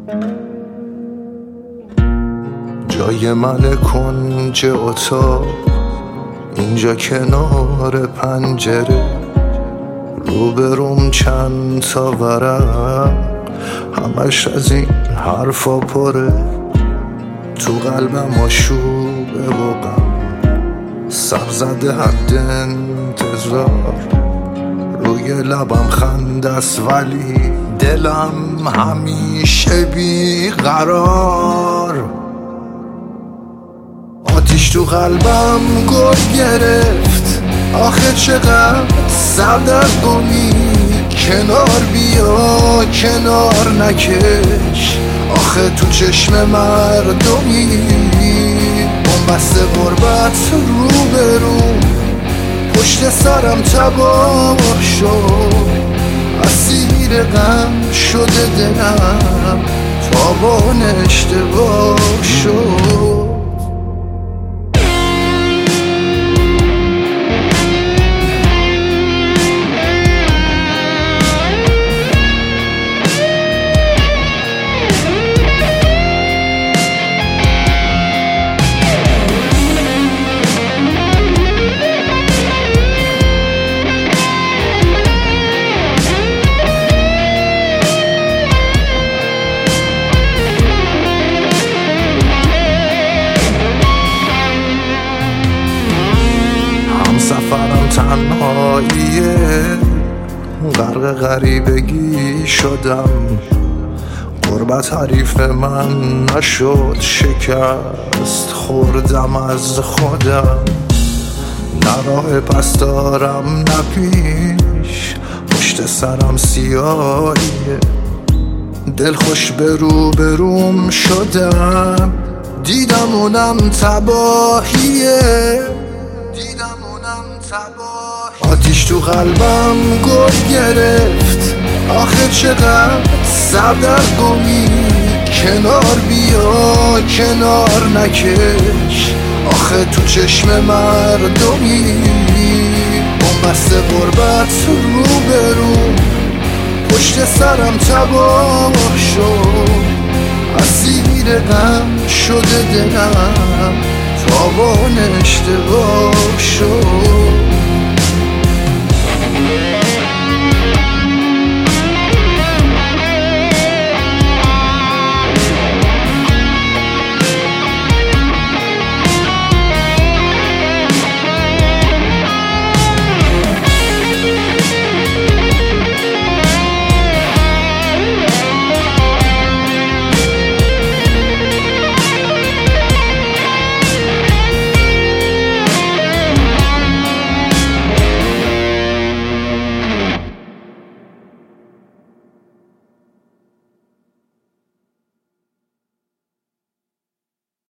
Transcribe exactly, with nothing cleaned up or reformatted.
جای من کنج اتاق، اینجا کنار پنجره، روبروم چند تا ورق، همش از این حرفا پره. تو قلبم آشوبه و غم، سر زده حد انتظار، روی لبم خنده است ولی دلم همیشه بی قرار. آتیش تو قلبم گل گرفت، آخه چقدر سردرگمی. کنار بیا کنار نکش، آخه تو چشم مردمی. بنبست غربت رو به رو، پشت سرم تباه شد. اسیر غم شده دلم، تابان اشتباه شد. سفرم تنهاییه، غرق غریبگی شدم. غربت حریف من نشد، شکست خوردم از خودم. نه راه پس دارم نه پیش، پشت سرم سیاهیه. دل خوش به رو به روم شدم، دیدم اونم تباهیه. آتیش تو قلبم گل گرفت، آخه چقدر سردرگمی. کنار بیا کنار نکش، آخه تو چشم مردمی. بنبست غربت رو به رو، پشت سرم تباه شد. اسیر غم شده دلم، تابان اشتباه شد.